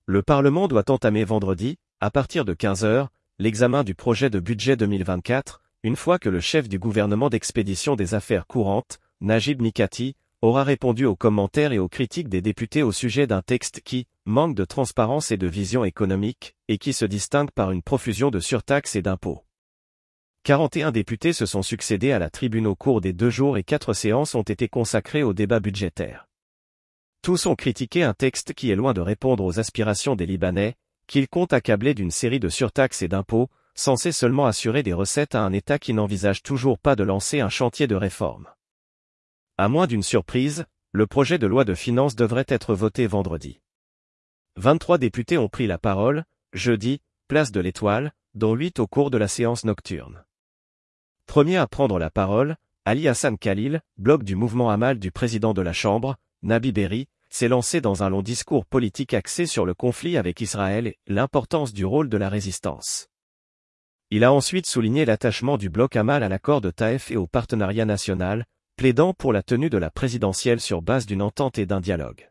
Le Parlement doit entamer vendredi, à partir de 15 heures, l'examen du projet de budget 2024, une fois que le chef du gouvernement d'expédition des affaires courantes, Najib Mikati, aura répondu aux commentaires et aux critiques des députés au sujet d'un texte qui manque de transparence et de vision économique, et qui se distingue par une profusion de surtaxes et d'impôts. 41 députés se sont succédés à la tribune au cours des 2 jours et 4 séances ont été consacrées au débat budgétaire. Tous ont critiqué un texte qui est loin de répondre aux aspirations des Libanais, qu'ils comptent accabler d'une série de surtaxes et d'impôts, censés seulement assurer des recettes à un État qui n'envisage toujours pas de lancer un chantier de réforme. À moins d'une surprise, le projet de loi de finances devrait être voté vendredi. 23 députés ont pris la parole, jeudi, place de l'Étoile, dont 8 au cours de la séance nocturne. Premier à prendre la parole, Ali Hassan Khalil, bloc du mouvement Amal du président de la Chambre, Nabi Berri, s'est lancé dans un long discours politique axé sur le conflit avec Israël et l'importance du rôle de la résistance. Il a ensuite souligné l'attachement du bloc Amal à l'accord de Taïf et au partenariat national, plaidant pour la tenue de la présidentielle sur base d'une entente et d'un dialogue.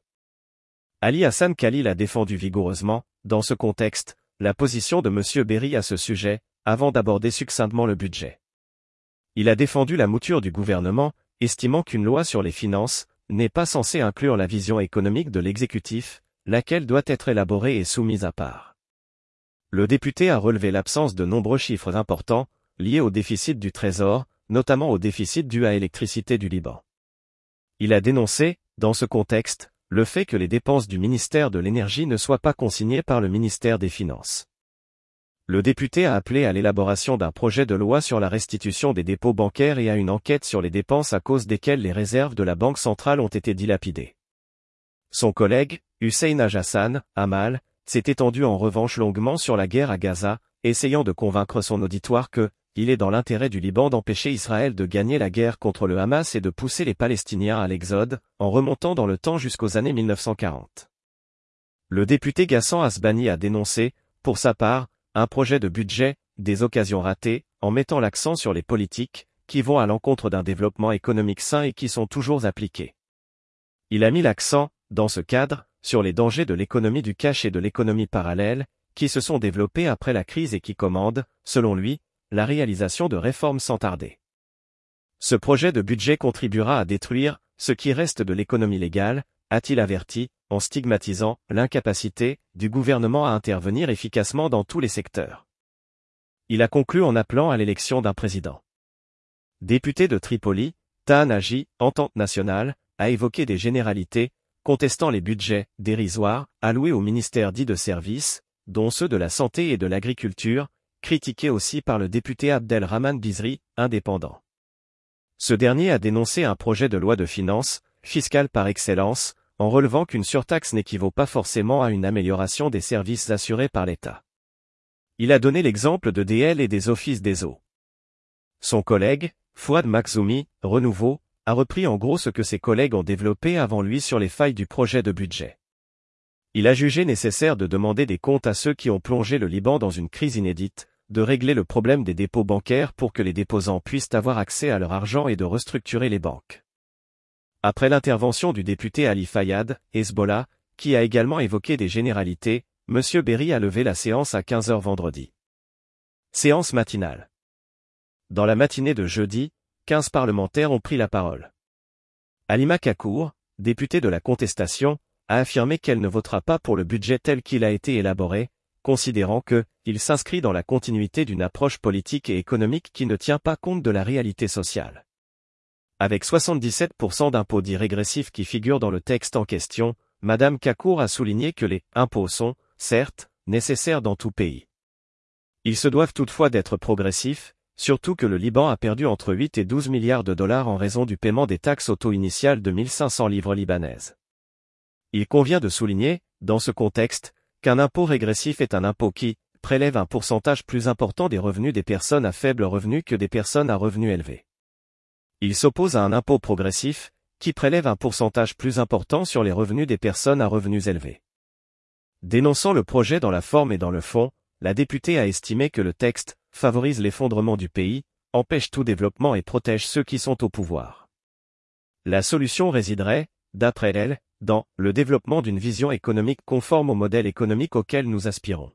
Ali Hassan Khalil a défendu vigoureusement, dans ce contexte, la position de M. Berri à ce sujet, avant d'aborder succinctement le budget. Il a défendu la mouture du gouvernement, estimant qu'une loi sur les finances n'est pas censée inclure la vision économique de l'exécutif, laquelle doit être élaborée et soumise à part. Le député a relevé l'absence de nombreux chiffres importants, liés au déficit du Trésor, notamment au déficit dû à Électricité du Liban. Il a dénoncé, dans ce contexte, le fait que les dépenses du ministère de l'Énergie ne soient pas consignées par le ministère des Finances. Le député a appelé à l'élaboration d'un projet de loi sur la restitution des dépôts bancaires et à une enquête sur les dépenses à cause desquelles les réserves de la Banque centrale ont été dilapidées. Son collègue, Hussein Hassan, Amal, s'est étendu en revanche longuement sur la guerre à Gaza, essayant de convaincre son auditoire que il est dans l'intérêt du Liban d'empêcher Israël de gagner la guerre contre le Hamas et de pousser les Palestiniens à l'exode, en remontant dans le temps jusqu'aux années 1940. Le député Ghassan Asbani a dénoncé, pour sa part, un projet de budget, des occasions ratées, en mettant l'accent sur les politiques, qui vont à l'encontre d'un développement économique sain et qui sont toujours appliquées. Il a mis l'accent, dans ce cadre, sur les dangers de l'économie du cash et de l'économie parallèle, qui se sont développés après la crise et qui commandent, selon lui, la réalisation de réformes sans tarder. Ce projet de budget contribuera à détruire ce qui reste de l'économie légale, a-t-il averti, en stigmatisant l'incapacité du gouvernement à intervenir efficacement dans tous les secteurs. Il a conclu en appelant à l'élection d'un président. Député de Tripoli, Tahan Haji, Entente nationale, a évoqué des généralités, contestant les budgets dérisoires alloués aux ministères dits de services, dont ceux de la santé et de l'agriculture, critiqués aussi par le député Abdelrahman Bizri, indépendant. Ce dernier a dénoncé un projet de loi de finances, fiscale par excellence, en relevant qu'une surtaxe n'équivaut pas forcément à une amélioration des services assurés par l'État. Il a donné l'exemple de DL et des offices des eaux. Son collègue, Fouad Makhzoumi, Renouveau, a repris en gros ce que ses collègues ont développé avant lui sur les failles du projet de budget. Il a jugé nécessaire de demander des comptes à ceux qui ont plongé le Liban dans une crise inédite, de régler le problème des dépôts bancaires pour que les déposants puissent avoir accès à leur argent et de restructurer les banques. Après l'intervention du député Ali Fayad, Hezbollah, qui a également évoqué des généralités, M. Berri a levé la séance à 15 heures vendredi. Séance matinale. Dans la matinée de jeudi, 15 parlementaires ont pris la parole. Halima Kakour, députée de la contestation, a affirmé qu'elle ne votera pas pour le budget tel qu'il a été élaboré, considérant qu'il s'inscrit dans la continuité d'une approche politique et économique qui ne tient pas compte de la réalité sociale. Avec 77% d'impôts dits régressifs qui figurent dans le texte en question, Madame Kakour a souligné que les impôts sont, certes, nécessaires dans tout pays. Ils se doivent toutefois d'être progressifs, surtout que le Liban a perdu entre 8 et 12 milliards de dollars en raison du paiement des taxes au taux initial de 1500 livres libanaises. Il convient de souligner, dans ce contexte, qu'un impôt régressif est un impôt qui prélève un pourcentage plus important des revenus des personnes à faible revenu que des personnes à revenus élevés. Il s'oppose à un impôt progressif, qui prélève un pourcentage plus important sur les revenus des personnes à revenus élevés. Dénonçant le projet dans la forme et dans le fond, la députée a estimé que le texte favorise l'effondrement du pays, empêche tout développement et protège ceux qui sont au pouvoir. La solution résiderait, d'après elle, dans le développement d'une vision économique conforme au modèle économique auquel nous aspirons.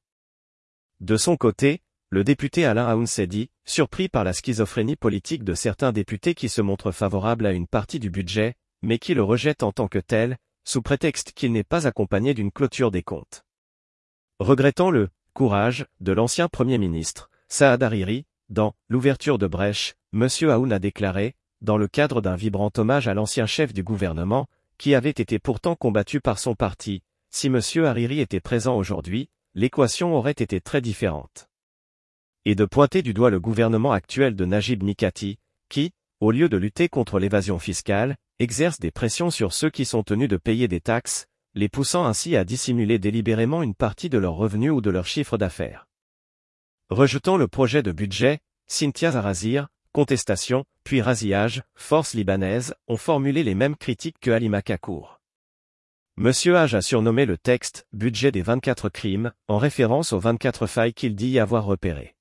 De son côté, le député Alain Aoun s'est dit, surpris par la schizophrénie politique de certains députés qui se montrent favorables à une partie du budget, mais qui le rejettent en tant que tel, sous prétexte qu'il n'est pas accompagné d'une clôture des comptes. Regrettant le courage de l'ancien Premier ministre, Saad Hariri, dans l'ouverture de brèche, M. Aoun a déclaré, dans le cadre d'un vibrant hommage à l'ancien chef du gouvernement, qui avait été pourtant combattu par son parti, si M. Hariri était présent aujourd'hui, l'équation aurait été très différente. Et de pointer du doigt le gouvernement actuel de Najib Mikati, qui, au lieu de lutter contre l'évasion fiscale, exerce des pressions sur ceux qui sont tenus de payer des taxes, les poussant ainsi à dissimuler délibérément une partie de leurs revenus ou de leur chiffre d'affaires. Rejetant le projet de budget, Cynthia Zarazir, contestation, puis razziage, forces libanaises, ont formulé les mêmes critiques que Halima Kakour. Monsieur Haj a surnommé le texte « budget des 24 crimes » en référence aux 24 failles qu'il dit y avoir repérées.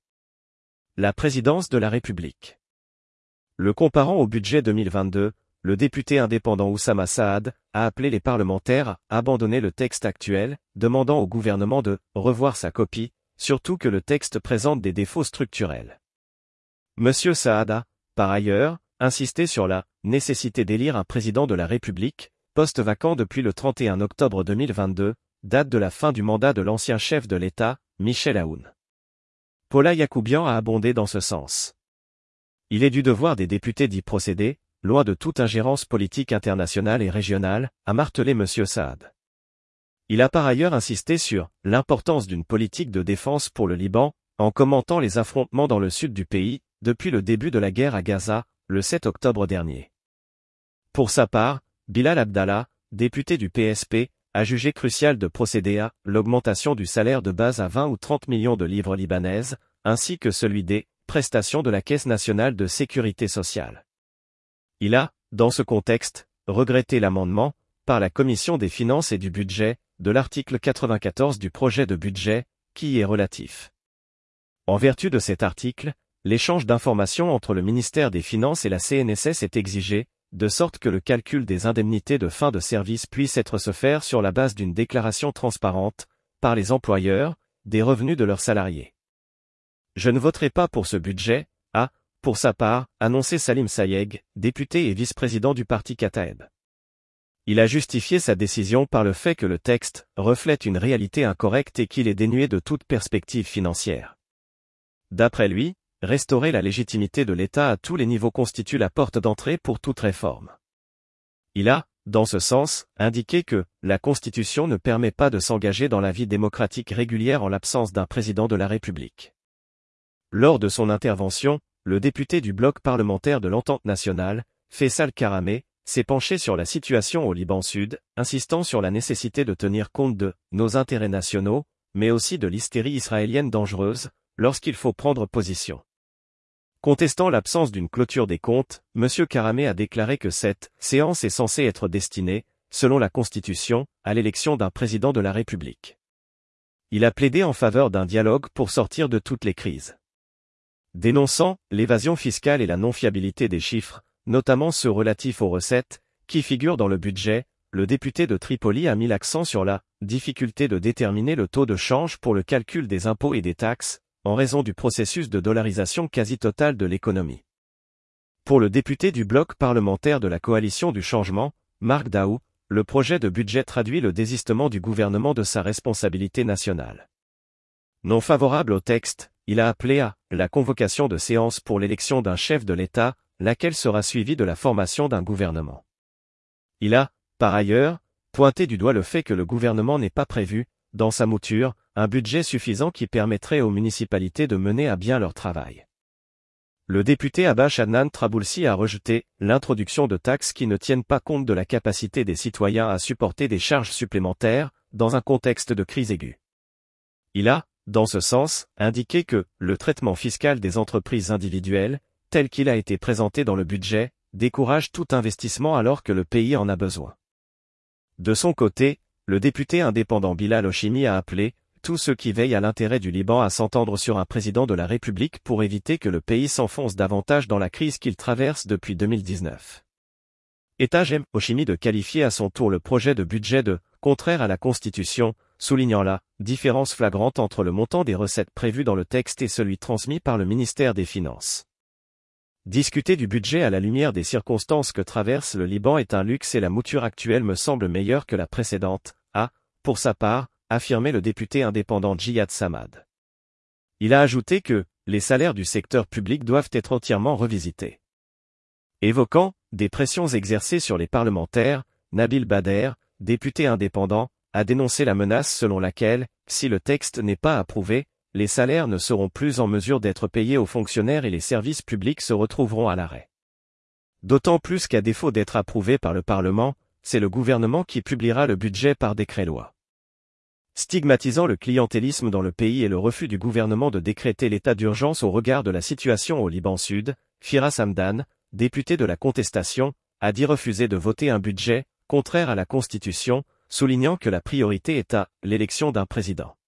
La présidence de la République. Le comparant au budget 2022, le député indépendant Oussama Saad a appelé les parlementaires à abandonner le texte actuel, demandant au gouvernement de revoir sa copie, surtout que le texte présente des défauts structurels. Monsieur Saad a, par ailleurs, insisté sur la nécessité d'élire un président de la République, poste vacant depuis le 31 octobre 2022, date de la fin du mandat de l'ancien chef de l'État, Michel Aoun. Paula Yacoubian a abondé dans ce sens. Il est du devoir des députés d'y procéder, loin de toute ingérence politique internationale et régionale, a martelé M. Saad. Il a par ailleurs insisté sur l'importance d'une politique de défense pour le Liban, en commentant les affrontements dans le sud du pays, depuis le début de la guerre à Gaza, le 7 octobre dernier. Pour sa part, Bilal Abdallah, député du PSP, a jugé crucial de procéder à l'augmentation du salaire de base à 20 ou 30 millions de livres libanaises, ainsi que celui des prestations de la Caisse nationale de sécurité sociale. Il a, dans ce contexte, regretté l'amendement, par la Commission des finances et du budget, de l'article 94 du projet de budget, qui y est relatif. En vertu de cet article, l'échange d'informations entre le ministère des Finances et la CNSS est exigé, de sorte que le calcul des indemnités de fin de service puisse se faire sur la base d'une déclaration transparente, par les employeurs, des revenus de leurs salariés. Je ne voterai pas pour ce budget, a, pour sa part, annoncé Salim Sayeg, député et vice-président du parti Kataeb. Il a justifié sa décision par le fait que le texte reflète une réalité incorrecte et qu'il est dénué de toute perspective financière. D'après lui, restaurer la légitimité de l'État à tous les niveaux constitue la porte d'entrée pour toute réforme. Il a, dans ce sens, indiqué que la Constitution ne permet pas de s'engager dans la vie démocratique régulière en l'absence d'un président de la République. Lors de son intervention, le député du bloc parlementaire de l'Entente nationale, Faisal Karameh, s'est penché sur la situation au Liban Sud, insistant sur la nécessité de tenir compte de nos intérêts nationaux, mais aussi de l'hystérie israélienne dangereuse, lorsqu'il faut prendre position. Contestant l'absence d'une clôture des comptes, M. Karameh a déclaré que cette séance est censée être destinée, selon la Constitution, à l'élection d'un président de la République. Il a plaidé en faveur d'un dialogue pour sortir de toutes les crises. Dénonçant l'évasion fiscale et la non-fiabilité des chiffres, notamment ceux relatifs aux recettes, qui figurent dans le budget, le député de Tripoli a mis l'accent sur la difficulté de déterminer le taux de change pour le calcul des impôts et des taxes, en raison du processus de dollarisation quasi totale de l'économie. Pour le député du bloc parlementaire de la coalition du changement, Marc Daou, le projet de budget traduit le désistement du gouvernement de sa responsabilité nationale. Non favorable au texte, il a appelé à la convocation de séance pour l'élection d'un chef de l'État, laquelle sera suivie de la formation d'un gouvernement. Il a, par ailleurs, pointé du doigt le fait que le gouvernement n'est pas prévu, dans sa mouture, un budget suffisant qui permettrait aux municipalités de mener à bien leur travail. Le député Abash Adnan Traboulsi a rejeté l'introduction de taxes qui ne tiennent pas compte de la capacité des citoyens à supporter des charges supplémentaires, dans un contexte de crise aiguë. Il a, dans ce sens, indiqué que le traitement fiscal des entreprises individuelles, tel qu'il a été présenté dans le budget, décourage tout investissement alors que le pays en a besoin. De son côté, le député indépendant Bilal Oshimi a appelé tous ceux qui veillent à l'intérêt du Liban à s'entendre sur un président de la République pour éviter que le pays s'enfonce davantage dans la crise qu'il traverse depuis 2019. Jem Hoshimi de qualifier à son tour le projet de budget de « contraire à la Constitution », soulignant la « différence flagrante entre le montant des recettes prévues dans le texte et celui transmis par le ministère des Finances. Discuter du budget à la lumière des circonstances que traverse le Liban est un luxe et la mouture actuelle me semble meilleure que la précédente, a, pour sa part, affirmé le député indépendant Djihad Samad. Il a ajouté que « les salaires du secteur public doivent être entièrement revisités ». Évoquant des pressions exercées sur les parlementaires, Nabil Bader, député indépendant, a dénoncé la menace selon laquelle, si le texte n'est pas approuvé, les salaires ne seront plus en mesure d'être payés aux fonctionnaires et les services publics se retrouveront à l'arrêt. D'autant plus qu'à défaut d'être approuvé par le Parlement, c'est le gouvernement qui publiera le budget par décret-loi. Stigmatisant le clientélisme dans le pays et le refus du gouvernement de décréter l'état d'urgence au regard de la situation au Liban Sud, Firas Hamdan, député de la contestation, a dit refuser de voter un budget contraire à la Constitution, soulignant que la priorité est à l'élection d'un président.